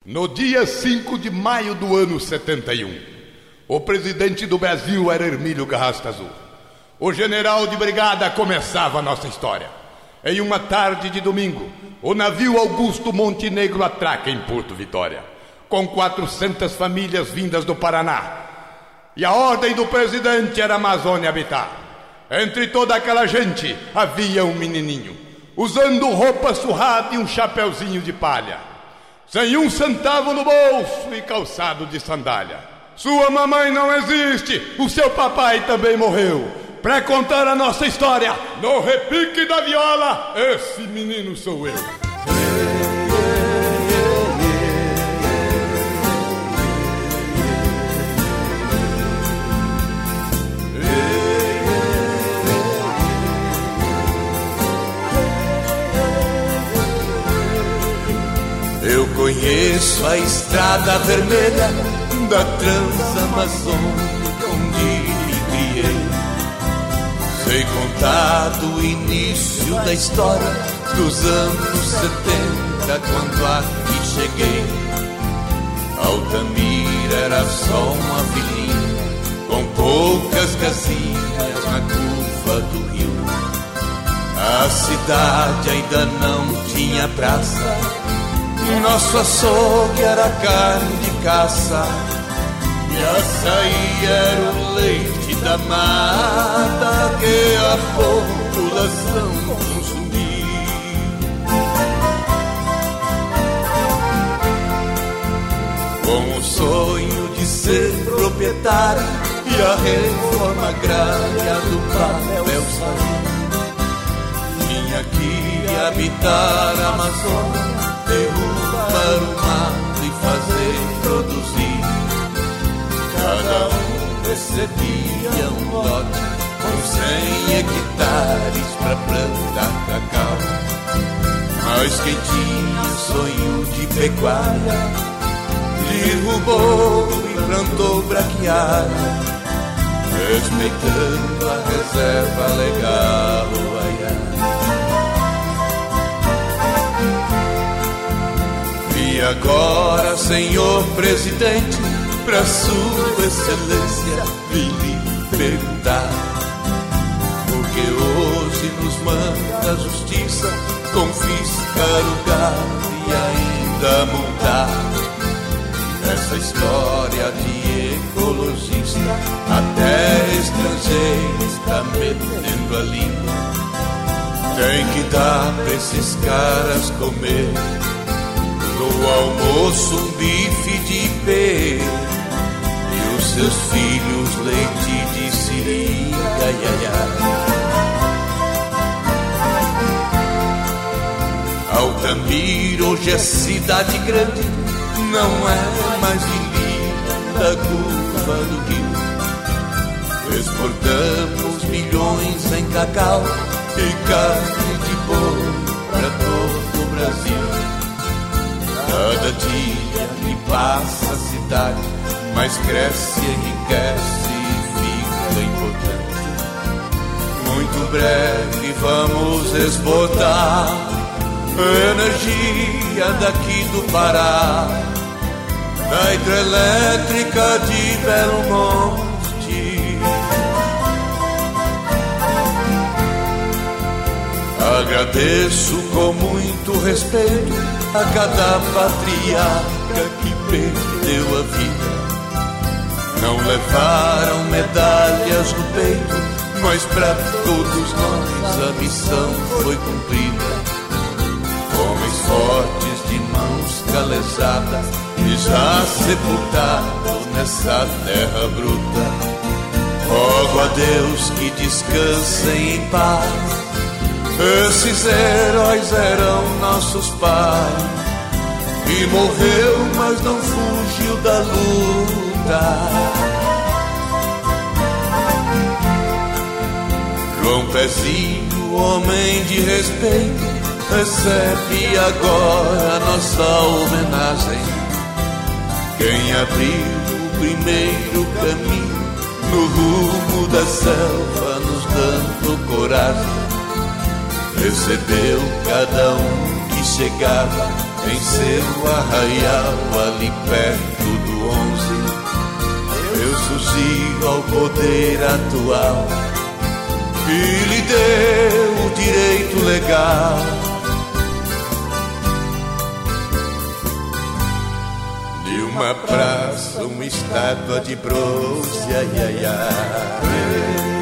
No dia 5 de maio do ano 71, o presidente do Brasil era Hermílio Garrastazu Azul. O general de brigada começava a nossa história. Em uma tarde de domingo, o navio Augusto Montenegro atraca em Porto Vitória, com 400 famílias vindas do Paraná. E a ordem do presidente era a Amazônia habitar. Entre toda aquela gente havia um menininho, usando roupa surrada e um chapeuzinho de palha, sem um centavo no bolso e calçado de sandália. Sua mamãe não existe, o seu papai também morreu. Pra contar a nossa história, no repique da viola, esse menino sou eu. Eu conheço a estrada vermelha da Transamazônica onde me criei. Sei contar do início da história dos anos 70, quando aqui cheguei. Altamira era só uma vilinha com poucas casinhas na curva do rio. A cidade ainda não tinha praça, nosso açougue era carne de caça, e açaí era o leite da mata que a população consumia. Com o sonho de ser proprietário e a reforma agrária do papel sair, vim aqui habitar a Amazônia, derrubar o mato e fazer produzir. Cada um recebia um lote com 100 hectares para plantar cacau. Mas quem tinha sonho de pecuária derrubou e plantou braquiária, respeitando a reserva legal. E agora, senhor presidente, pra sua excelência vim lhe perguntar, porque hoje nos manda a justiça confiscar o gado e ainda multar. Essa história de ecologista até estrangeiro está metendo a língua. Tem que dar pra esses caras comer no almoço um bife de pé e os seus filhos leite de seringa. Altamira hoje é cidade grande, não é mais ilha da curva do rio. Exportamos milhões em cacau e carne de boi para todo o Brasil. Cada dia que passa a cidade mais cresce, enriquece e fica importante. Muito breve vamos exportar energia daqui do Pará, da hidrelétrica de Belo Monte. Agradeço com muito respeito a cada patriarca que perdeu a vida. Não levaram medalhas no peito, mas para todos nós a missão foi cumprida. Homens fortes de mãos calejadas e já sepultados nessa terra bruta. Rogo a Deus que descansem em paz. Esses heróis eram nossos pais, e morreu, mas não fugiu da luta. João Pezinho, homem de respeito, recebe agora nossa homenagem. Quem abriu o primeiro caminho no rumo da selva, nos dando coragem, recebeu cada um que chegava em seu arraial ali perto do 11, eu sossigo ao poder atual que lhe deu o direito legal de uma praça, uma estátua de bronze, ai, ai, ai.